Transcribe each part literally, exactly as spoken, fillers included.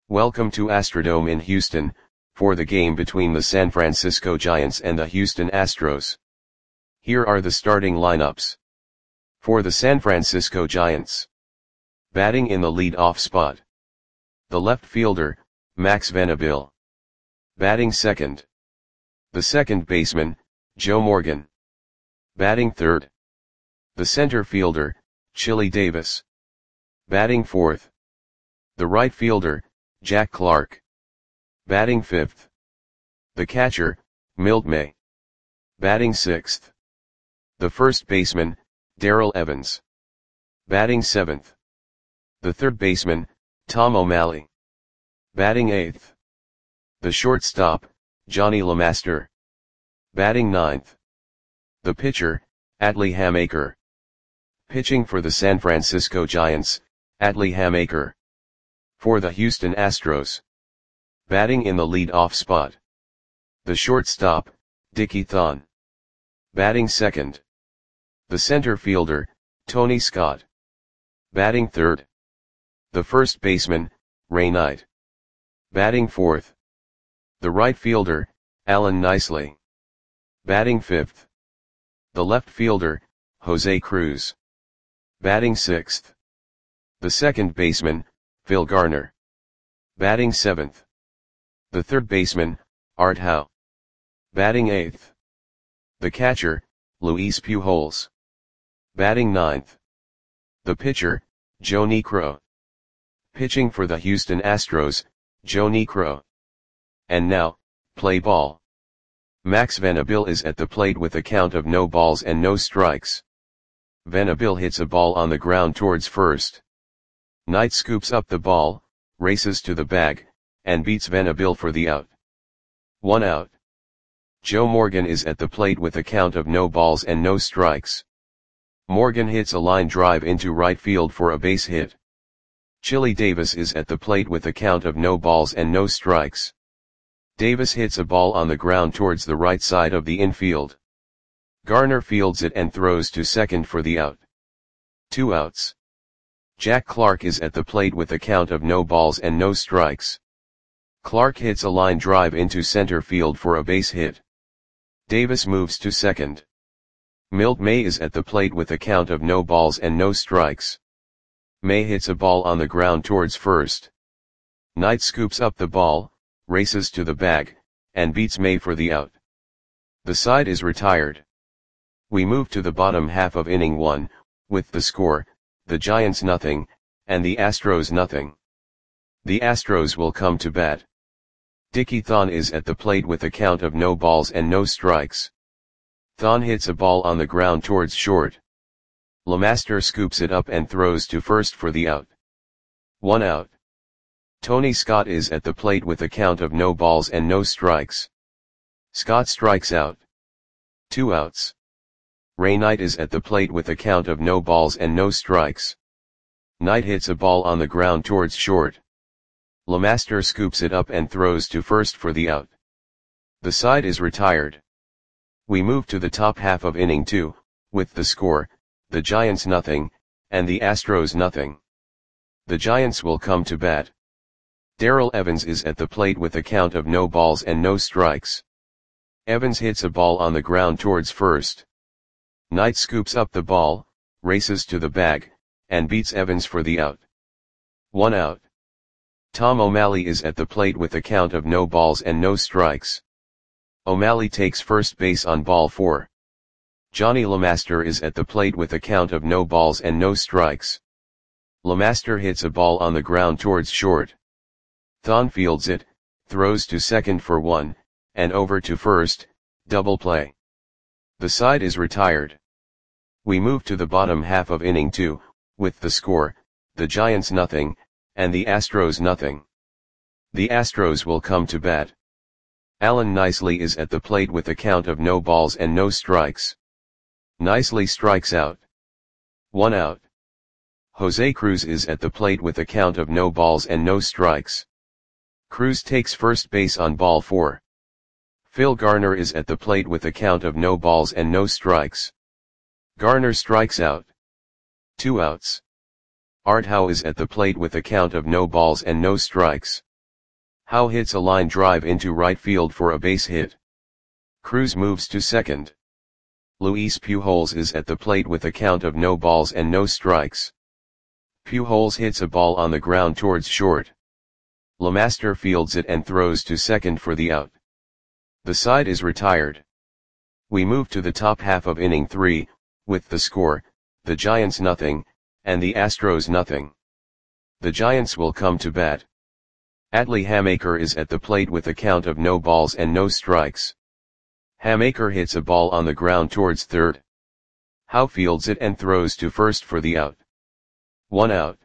Welcome to Astrodome in Houston, for the game between the San Francisco Giants and the Houston Astros. Here are the starting lineups. For the San Francisco Giants. Batting in the lead-off spot. The left fielder, Max Venable. Batting second. The second baseman, Joe Morgan. Batting third. The center fielder, Chili Davis. Batting fourth. The right fielder, Jack Clark. Batting fifth. The catcher, Milt May. Batting sixth. The first baseman, Darrell Evans. Batting seventh. The third baseman, Tom O'Malley. Batting eighth. The shortstop, Johnny LeMaster. Batting ninth. The pitcher, Atlee Hammaker. Pitching for the San Francisco Giants, Atlee Hammaker. For the Houston Astros. Batting in the lead-off spot. The shortstop, Dickie Thon. Batting second. The center fielder, Tony Scott. Batting third. The first baseman, Ray Knight. Batting fourth. The right fielder, Alan Nicely. Batting fifth. The left fielder, Jose Cruz. Batting sixth. The second baseman, Phil Garner. Batting seventh. The third baseman, Art Howe. Batting eighth. The catcher, Luis Pujols. Batting ninth. The pitcher, Joe Niekro. Pitching for the Houston Astros, Joe Niekro. And now, play ball. Max Venable is at the plate with a count of no balls and no strikes. Venable hits a ball on the ground towards first. Knight scoops up the ball, races to the bag, and beats Venable for the out. One out. Joe Morgan is at the plate with a count of no balls and no strikes. Morgan hits a line drive into right field for a base hit. Chili Davis is at the plate with a count of no balls and no strikes. Davis hits a ball on the ground towards the right side of the infield. Garner fields it and throws to second for the out. Two outs. Jack Clark is at the plate with a count of no balls and no strikes. Clark hits a line drive into center field for a base hit. Davis moves to second. Milt May is at the plate with a count of no balls and no strikes. May hits a ball on the ground towards first. Knight scoops up the ball, races to the bag, and beats May for the out. The side is retired. We move to the bottom half of inning one, with the score, the Giants nothing, and the Astros nothing. The Astros will come to bat. Dickie Thon is at the plate with a count of no balls and no strikes. Thon hits a ball on the ground towards short. LeMaster scoops it up and throws to first for the out. One out. Tony Scott is at the plate with a count of no balls and no strikes. Scott strikes out. Two outs. Ray Knight is at the plate with a count of no balls and no strikes. Knight hits a ball on the ground towards short. LeMaster scoops it up and throws to first for the out. The side is retired. We move to the top half of inning two, with the score, the Giants nothing, and the Astros nothing. The Giants will come to bat. Darrell Evans is at the plate with a count of no balls and no strikes. Evans hits a ball on the ground towards first. Knight scoops up the ball, races to the bag, and beats Evans for the out. One out. Tom O'Malley is at the plate with a count of no balls and no strikes. O'Malley takes first base on ball four. Johnny LeMaster is at the plate with a count of no balls and no strikes. LeMaster hits a ball on the ground towards short. Thon fields it, throws to second for one, and over to first, double play. The side is retired. We move to the bottom half of inning two, with the score, the Giants nothing, and the Astros nothing. The Astros will come to bat. Alan Nicely is at the plate with a count of no balls and no strikes. Nicely strikes out. One out. Jose Cruz is at the plate with a count of no balls and no strikes. Cruz takes first base on ball four. Phil Garner is at the plate with a count of no balls and no strikes. Garner strikes out. Two outs. Art Howe is at the plate with a count of no balls and no strikes. Howe hits a line drive into right field for a base hit. Cruz moves to second. Luis Pujols is at the plate with a count of no balls and no strikes. Pujols hits a ball on the ground towards short. LeMaster fields it and throws to second for the out. The side is retired. We move to the top half of inning three, with the score, the Giants nothing, and the Astros nothing. The Giants will come to bat. Atlee Hammaker is at the plate with a count of no balls and no strikes. Hammaker hits a ball on the ground towards third. Howe fields it and throws to first for the out. One out.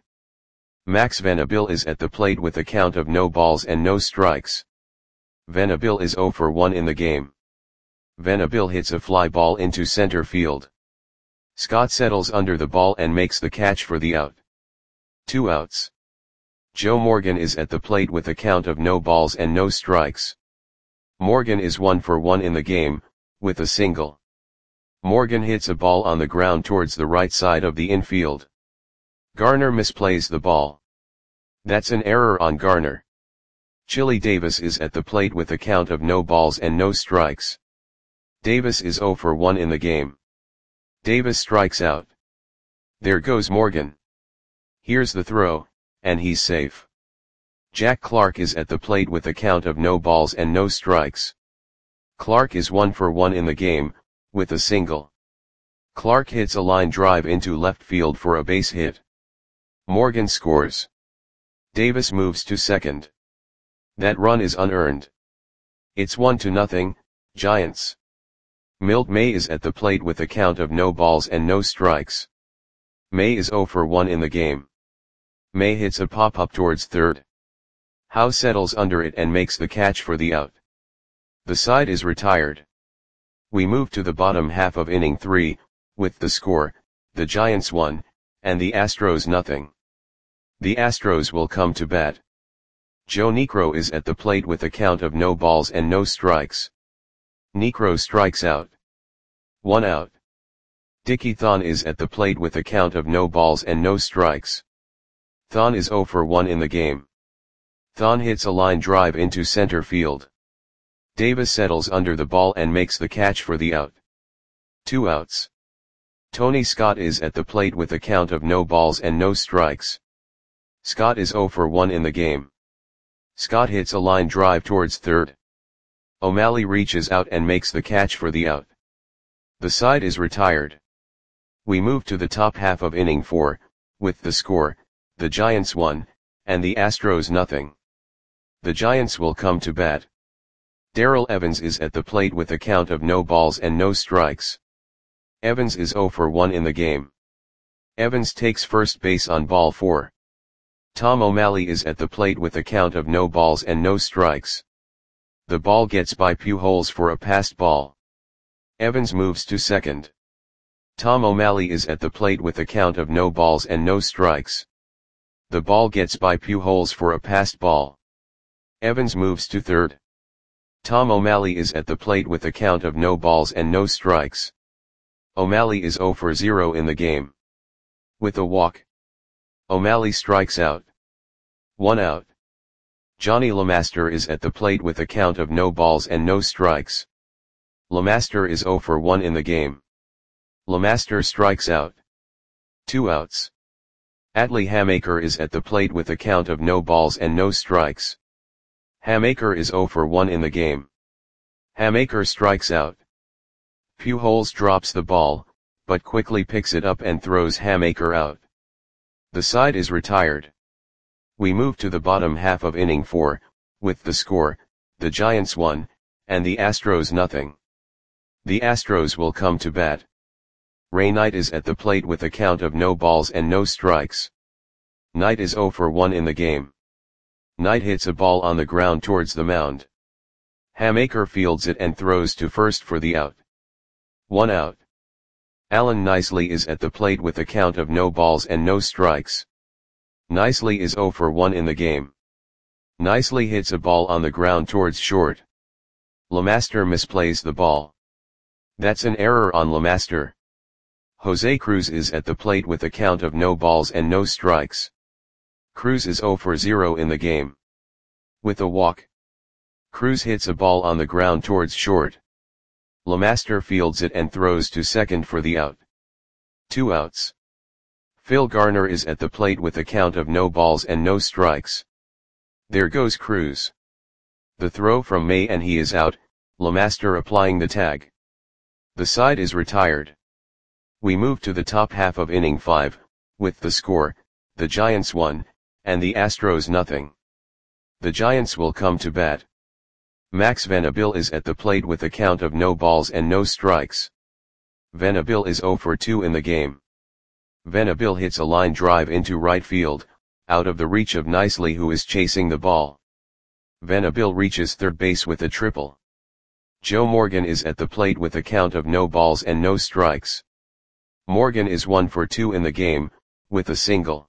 Max Venable is at the plate with a count of no balls and no strikes. Venable is zero for one in the game. Venable hits a fly ball into center field. Scott settles under the ball and makes the catch for the out. Two outs. Joe Morgan is at the plate with a count of no balls and no strikes. Morgan is one for one in the game, with a single. Morgan hits a ball on the ground towards the right side of the infield. Garner misplays the ball. That's an error on Garner. Chili Davis is at the plate with a count of no balls and no strikes. Davis is zero for one in the game. Davis strikes out. There goes Morgan. Here's the throw, and he's safe. Jack Clark is at the plate with a count of no balls and no strikes. Clark is one for one in the game, with a single. Clark hits a line drive into left field for a base hit. Morgan scores. Davis moves to second. That run is unearned. It's one to nothing, Giants. Milt May is at the plate with a count of no balls and no strikes. May is zero for one in the game. May hits a pop-up towards third. Howe settles under it and makes the catch for the out. The side is retired. We move to the bottom half of inning three, with the score, the Giants one, and the Astros nothing. The Astros will come to bat. Joe Niekro is at the plate with a count of no balls and no strikes. Niekro strikes out. One out. Dickie Thon is at the plate with a count of no balls and no strikes. Thon is zero for one in the game. Thon hits a line drive into center field. Davis settles under the ball and makes the catch for the out. Two outs. Tony Scott is at the plate with a count of no balls and no strikes. Scott is zero for one in the game. Scott hits a line drive towards third. O'Malley reaches out and makes the catch for the out. The side is retired. We move to the top half of inning four, with the score, the Giants one, and the Astros nothing. The Giants will come to bat. Darrell Evans is at the plate with a count of no balls and no strikes. Evans is zero for one in the game. Evans takes first base on ball four. Tom O'Malley is at the plate with a count of no balls and no strikes. The ball gets by Pujols for a passed ball. Evans moves to second. Tom O'Malley is at the plate with a count of no balls and no strikes. The ball gets by Pujols for a passed ball. Evans moves to third. Tom O'Malley is at the plate with a count of no balls and no strikes. O'Malley is zero for zero in the game. With a walk. O'Malley strikes out. One out. Johnny LeMaster is at the plate with a count of no balls and no strikes. LeMaster is zero for one in the game. LeMaster strikes out. Two outs. Atlee Hammaker is at the plate with a count of no balls and no strikes. Hammaker is zero for one in the game. Hammaker strikes out. Pujols drops the ball, but quickly picks it up and throws Hammaker out. The side is retired. We move to the bottom half of inning four, with the score, the Giants one, and the Astros nothing. The Astros will come to bat. Ray Knight is at the plate with a count of no balls and no strikes. Knight is zero for one in the game. Knight hits a ball on the ground towards the mound. Hammaker fields it and throws to first for the out. One out. Alan Nicely is at the plate with a count of no balls and no strikes. Nicely is zero for one in the game. Nicely hits a ball on the ground towards short. LeMaster misplays the ball. That's an error on LeMaster. Jose Cruz is at the plate with a count of no balls and no strikes. Cruz is zero for zero in the game. With a walk, Cruz hits a ball on the ground towards short. Lemaster fields it and throws to second for the out. Two outs. Phil Garner is at the plate with a count of no balls and no strikes. There goes Cruz. The throw from May and he is out, Lemaster applying the tag. The side is retired. We move to the top half of inning five, with the score, the Giants one, and the Astros nothing. The Giants will come to bat. Max Venabil is at the plate with a count of no balls and no strikes. Venabil is oh for two in the game. Venabil hits a line drive into right field, out of the reach of Nicely who is chasing the ball. Venabil reaches third base with a triple. Joe Morgan is at the plate with a count of no balls and no strikes. Morgan is one for two in the game, with a single.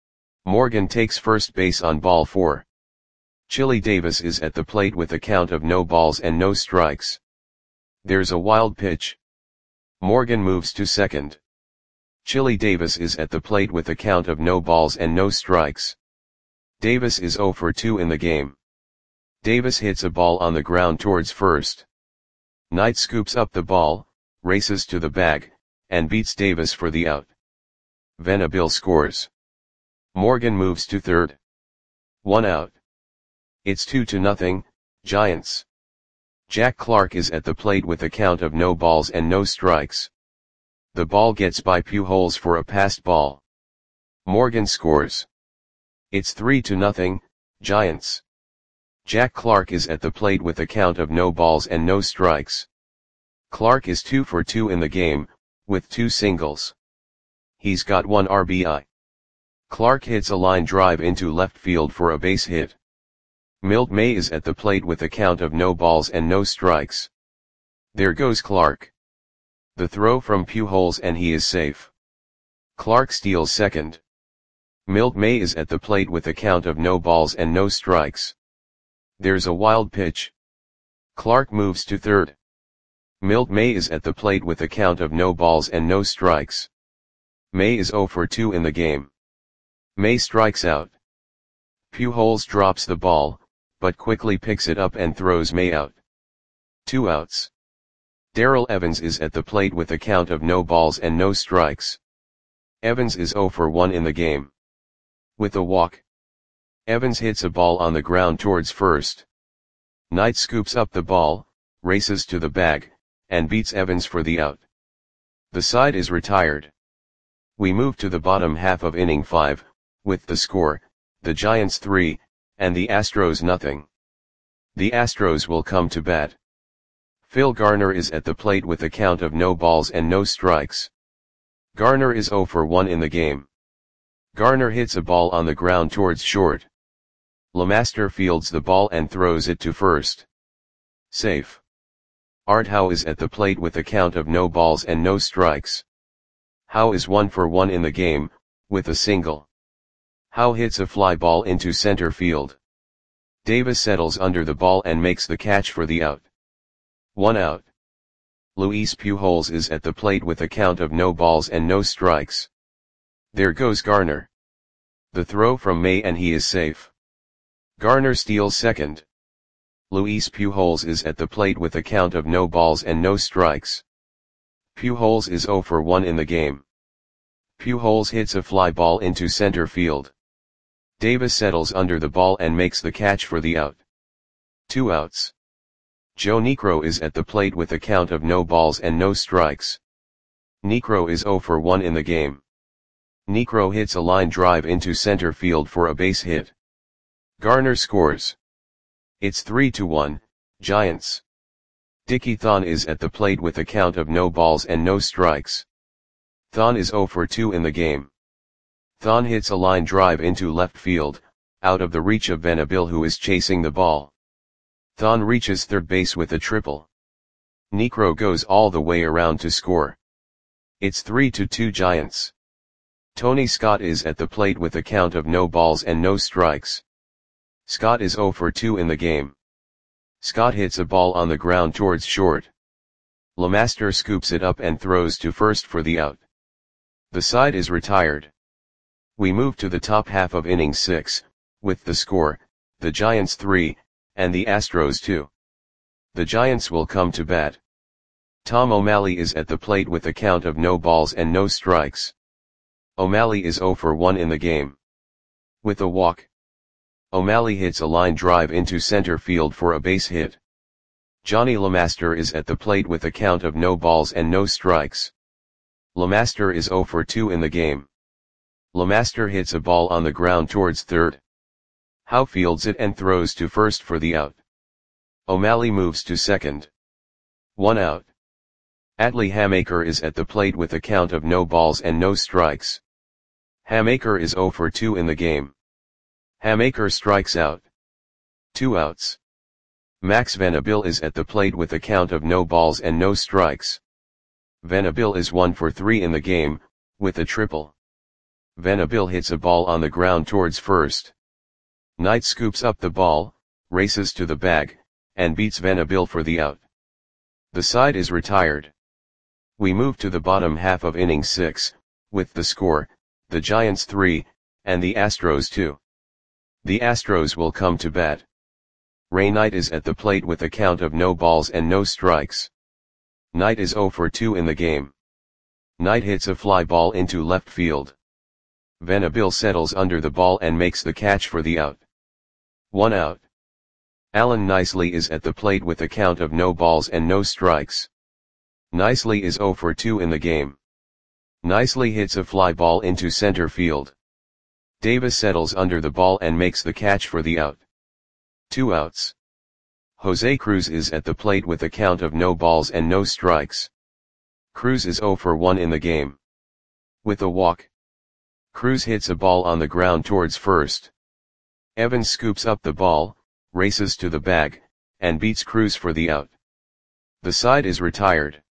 Morgan takes first base on ball four. Chili Davis is at the plate with a count of no balls and no strikes. There's a wild pitch. Morgan moves to second. Chili Davis is at the plate with a count of no balls and no strikes. Davis is oh for two in the game. Davis hits a ball on the ground towards first. Knight scoops up the ball, races to the bag, and beats Davis for the out. Venabil scores. Morgan moves to third. One out. It's two to nothing, Giants. Jack Clark is at the plate with a count of no balls and no strikes. The ball gets by Pujols for a passed ball. Morgan scores. It's three to nothing, Giants. Jack Clark is at the plate with a count of no balls and no strikes. Clark is two for two in the game, with two singles. He's got one R B I. Clark hits a line drive into left field for a base hit. Milt May is at the plate with a count of no balls and no strikes. There goes Clark. The throw from Pujols and he is safe. Clark steals second. Milt May is at the plate with a count of no balls and no strikes. There's a wild pitch. Clark moves to third. Milt May is at the plate with a count of no balls and no strikes. May is oh for two in the game. May strikes out. Pujols drops the ball, but quickly picks it up and throws May out. Two outs. Darrell Evans is at the plate with a count of no balls and no strikes. Evans is oh for one in the game. With a walk, Evans hits a ball on the ground towards first. Knight scoops up the ball, races to the bag, and beats Evans for the out. The side is retired. We move to the bottom half of inning five, with the score, the Giants three, and the Astros nothing. The Astros will come to bat. Phil Garner is at the plate with a count of no balls and no strikes. Garner is oh for one in the game. Garner hits a ball on the ground towards short. Lemaster fields the ball and throws it to first. Safe. Art Howe is at the plate with a count of no balls and no strikes. Howe is one for one in the game, with a single. Howe hits a fly ball into center field. Davis settles under the ball and makes the catch for the out. One out. Luis Pujols is at the plate with a count of no balls and no strikes. There goes Garner. The throw from May and he is safe. Garner steals second. Luis Pujols is at the plate with a count of no balls and no strikes. Pujols is oh for one in the game. Pujols hits a fly ball into center field. Davis settles under the ball and makes the catch for the out. Two outs. Joe Niekro is at the plate with a count of no balls and no strikes. Niekro is oh for one in the game. Niekro hits a line drive into center field for a base hit. Garner scores. It's three to one, Giants. Dickie Thon is at the plate with a count of no balls and no strikes. Thon is oh for two in the game. Thon hits a line drive into left field, out of the reach of Venabil who is chasing the ball. Thon reaches third base with a triple. Niekro goes all the way around to score. It's three to two Giants. Tony Scott is at the plate with a count of no balls and no strikes. Scott is oh for two in the game. Scott hits a ball on the ground towards short. Lemaster scoops it up and throws to first for the out. The side is retired. We move to the top half of inning six, with the score, the Giants three, and the Astros two. The Giants will come to bat. Tom O'Malley is at the plate with a count of no balls and no strikes. O'Malley is zero for one in the game. With a walk, O'Malley hits a line drive into center field for a base hit. Johnny LeMaster is at the plate with a count of no balls and no strikes. LeMaster is zero for two in the game. LeMaster hits a ball on the ground towards third. Howe fields it and throws to first for the out. O'Malley moves to second. One out. Atlee Hammaker is at the plate with a count of no balls and no strikes. Hammaker is zero for two in the game. Hammaker strikes out. Two outs. Max Venable is at the plate with a count of no balls and no strikes. Venable is one for three in the game, with a triple. Venable hits a ball on the ground towards first. Knight scoops up the ball, races to the bag, and beats Venable for the out. The side is retired. We move to the bottom half of inning six, with the score, the Giants three, and the Astros two. The Astros will come to bat. Ray Knight is at the plate with a count of no balls and no strikes. Knight is zero for two in the game. Knight hits a fly ball into left field. Venable settles under the ball and makes the catch for the out. One out. Alan Nicely is at the plate with a count of no balls and no strikes. Nicely is zero for two in the game. Nicely hits a fly ball into center field. Davis settles under the ball and makes the catch for the out. Two outs. Jose Cruz is at the plate with a count of no balls and no strikes. Cruz is zero for one in the game. With a walk, Cruz hits a ball on the ground towards first. Evans scoops up the ball, races to the bag, and beats Cruz for the out. The side is retired.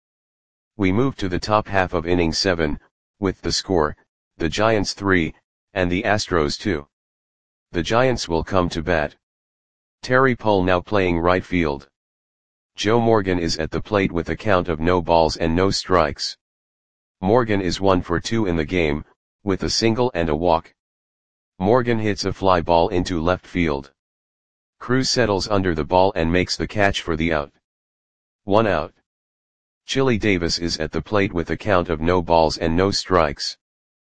We move to the top half of inning seven, with the score, the Giants three, and the Astros two. The Giants will come to bat. Terry Pohl now playing right field. Joe Morgan is at the plate with a count of no balls and no strikes. Morgan is one for two in the game, with a single and a walk. Morgan hits a fly ball into left field. Cruz settles under the ball and makes the catch for the out. One out. Chili Davis is at the plate with a count of no balls and no strikes.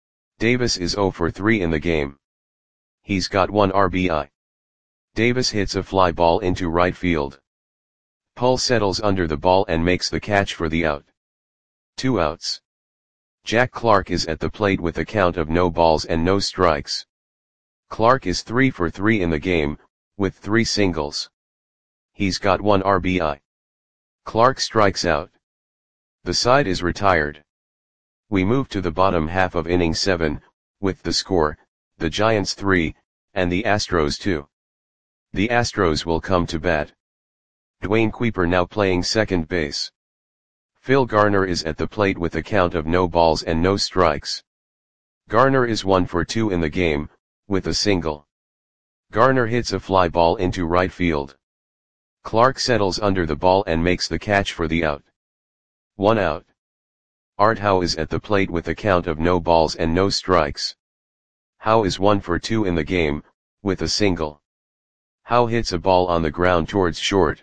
Davis is zero for three in the game. He's got one R B I. Davis hits a fly ball into right field. Pohl settles under the ball and makes the catch for the out. Two outs. Jack Clark is at the plate with a count of no balls and no strikes. Clark is three for three in the game, with three singles. He's got one R B I. Clark strikes out. The side is retired. We move to the bottom half of inning seven, with the score, the Giants three, and the Astros two. The Astros will come to bat. Dwayne Kuiper now playing second base. Phil Garner is at the plate with a count of no balls and no strikes. Garner is one for two in the game, with a single. Garner hits a fly ball into right field. Clark settles under the ball and makes the catch for the out. One out. Art Howe is at the plate with a count of no balls and no strikes. Howe is one for two in the game, with a single. Howe hits a ball on the ground towards short.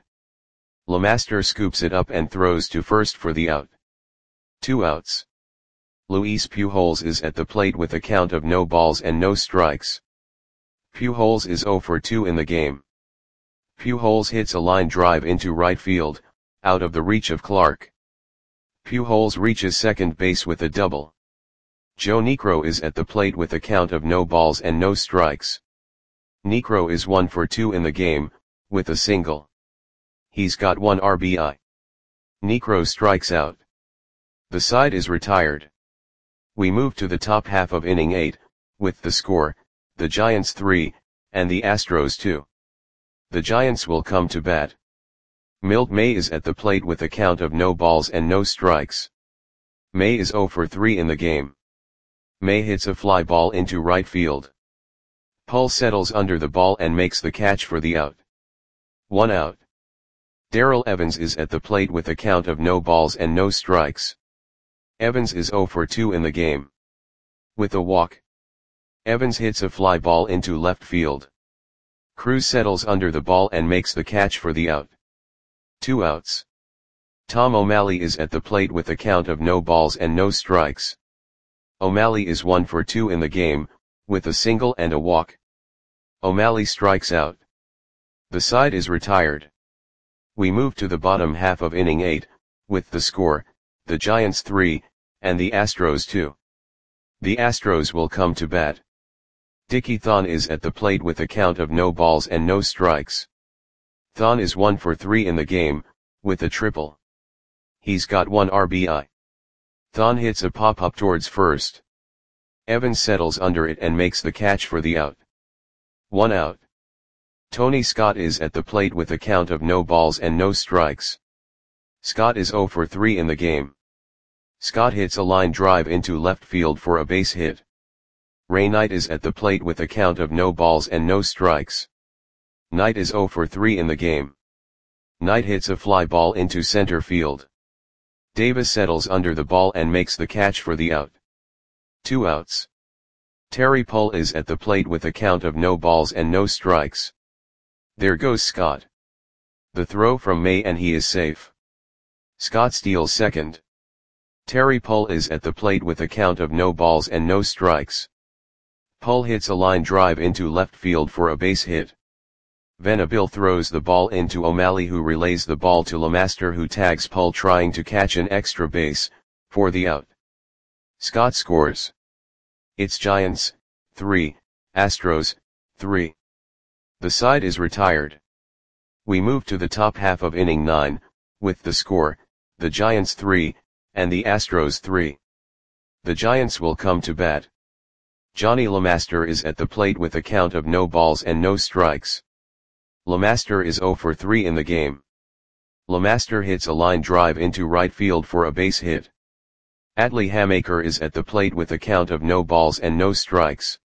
LeMaster scoops it up and throws to first for the out. Two outs. Luis Pujols is at the plate with a count of no balls and no strikes. Pujols is zero for two in the game. Pujols hits a line drive into right field, out of the reach of Clark. Pujols reaches second base with a double. Joe Niekro is at the plate with a count of no balls and no strikes. Niekro is one for two in the game, with a single. He's got one R B I. Niekro strikes out. The side is retired. We move to the top half of inning eight, with the score, the Giants three, and the Astros two. The Giants will come to bat. Milt May is at the plate with a count of no balls and no strikes. May is zero for three in the game. May hits a fly ball into right field. Pohl settles under the ball and makes the catch for the out. One out. Darrell Evans is at the plate with a count of no balls and no strikes. Evans is zero for two in the game. With a walk, Evans hits a fly ball into left field. Cruz settles under the ball and makes the catch for the out. Two outs. Tom O'Malley is at the plate with a count of no balls and no strikes. O'Malley is one for two in the game, with a single and a walk. O'Malley strikes out. The side is retired. We move to the bottom half of inning eight, with the score, the Giants three, and the Astros two. The Astros will come to bat. Dickie Thon is at the plate with a count of no balls and no strikes. Thon is one for three in the game, with a triple. He's got one R B I. Thon hits a pop-up towards first. Evans settles under it and makes the catch for the out. One out. Tony Scott is at the plate with a count of no balls and no strikes. Scott is zero for three in the game. Scott hits a line drive into left field for a base hit. Ray Knight is at the plate with a count of no balls and no strikes. Knight is zero for three in the game. Knight hits a fly ball into center field. Davis settles under the ball and makes the catch for the out. Two outs. Terry Pull is at the plate with a count of no balls and no strikes. There goes Scott. The throw from May and he is safe. Scott steals second. Terry Pull is at the plate with a count of no balls and no strikes. Pull hits a line drive into left field for a base hit. Venable throws the ball into O'Malley, who relays the ball to LeMaster, who tags Pull trying to catch an extra base, for the out. Scott scores. It's Giants, three, Astros, three. The side is retired. We move to the top half of inning nine, with the score, the Giants three, and the Astros three. The Giants will come to bat. Johnny LeMaster is at the plate with a count of no balls and no strikes. LeMaster is zero for three in the game. LeMaster hits a line drive into right field for a base hit. Atlee Hamaker is at the plate with a count of no balls and no strikes.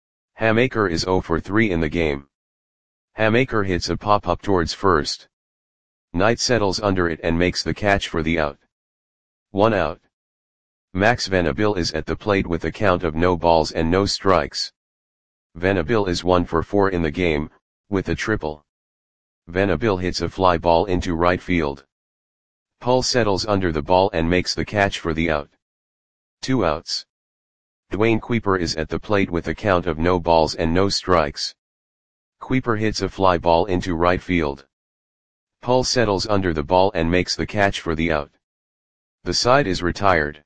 Hamaker is zero for three in the game. Hamaker hits a pop-up towards first. Knight settles under it and makes the catch for the out. One out. Max Venable is at the plate with a count of no balls and no strikes. Venable is one for four in the game, with a triple. Venable hits a fly ball into right field. Pull settles under the ball and makes the catch for the out. Two outs. Dwayne Kuiper is at the plate with a count of no balls and no strikes. Kuiper hits a fly ball into right field. Pull settles under the ball and makes the catch for the out. The side is retired.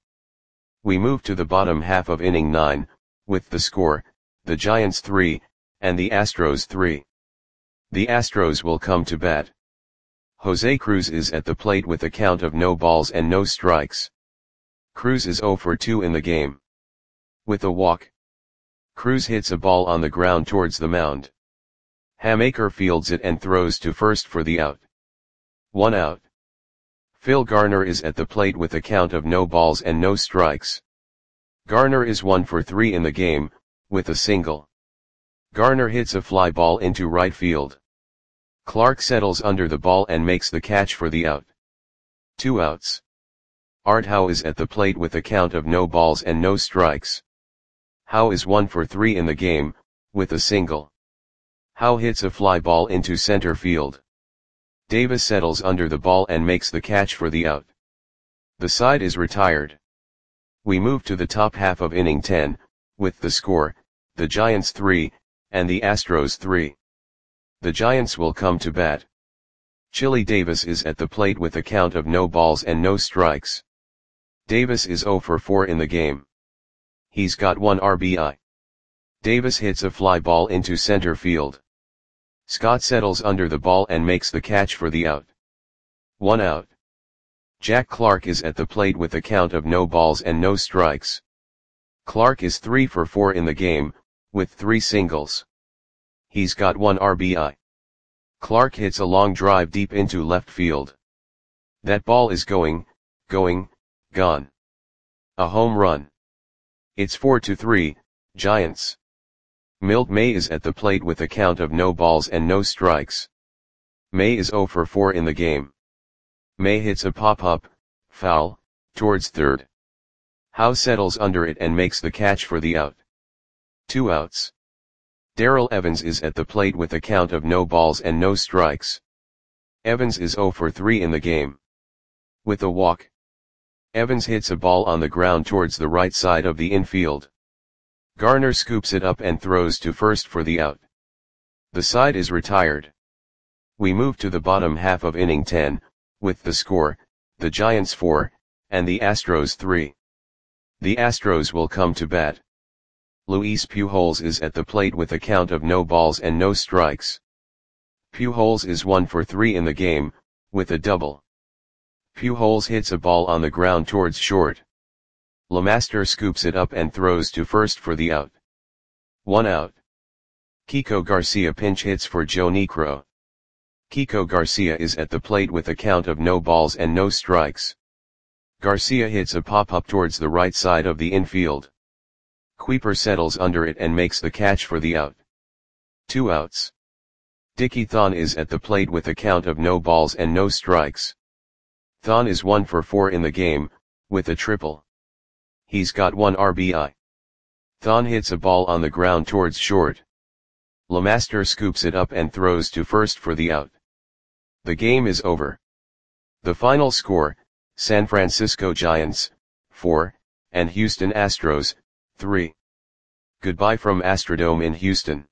We move to the bottom half of inning nine, with the score, the Giants three, and the Astros three. The Astros will come to bat. Jose Cruz is at the plate with a count of no balls and no strikes. Cruz is zero for two in the game. With a walk. Cruz hits a ball on the ground towards the mound. Hamaker fields it and throws to first for the out. One out. Phil Garner is at the plate with a count of no balls and no strikes. Garner is one for three in the game, with a single. Garner hits a fly ball into right field. Clark settles under the ball and makes the catch for the out. Two outs. Art Howe is at the plate with a count of no balls and no strikes. Howe is one for three in the game, with a single. Howe hits a fly ball into center field. Davis settles under the ball and makes the catch for the out. The side is retired. We move to the top half of inning ten, with the score, the Giants three, and the Astros three. The Giants will come to bat. Chili Davis is at the plate with a count of no balls and no strikes. Davis is zero for four in the game. He's got one R B I. Davis hits a fly ball into center field. Scott settles under the ball and makes the catch for the out. One out. Jack Clark is at the plate with a count of no balls and no strikes. Clark is three for four in the game, with three singles. He's got one R B I. Clark hits a long drive deep into left field. That ball is going, going, gone. A home run. It's four to three, Giants. Milt May is at the plate with a count of no balls and no strikes. May is zero for four in the game. May hits a pop-up, foul, towards third. Howe settles under it and makes the catch for the out. Two outs. Darrell Evans is at the plate with a count of no balls and no strikes. Evans is zero for three in the game. With a walk, Evans hits a ball on the ground towards the right side of the infield. Garner scoops it up and throws to first for the out. The side is retired. We move to the bottom half of inning ten, with the score, the Giants four, and the Astros three. The Astros will come to bat. Luis Pujols is at the plate with a count of no balls and no strikes. Pujols is one for three in the game, with a double. Pujols hits a ball on the ground towards short. LeMaster scoops it up and throws to first for the out. One out. Kiko Garcia pinch hits for Joe Niekro. Kiko Garcia is at the plate with a count of no balls and no strikes. Garcia hits a pop-up towards the right side of the infield. Kuiper settles under it and makes the catch for the out. Two outs. Dickie Thon is at the plate with a count of no balls and no strikes. Thon is one for four in the game, with a triple. He's got one R B I. Thon hits a ball on the ground towards short. LeMaster scoops it up and throws to first for the out. The game is over. The final score, San Francisco Giants, four, and Houston Astros, three. Goodbye from Astrodome in Houston.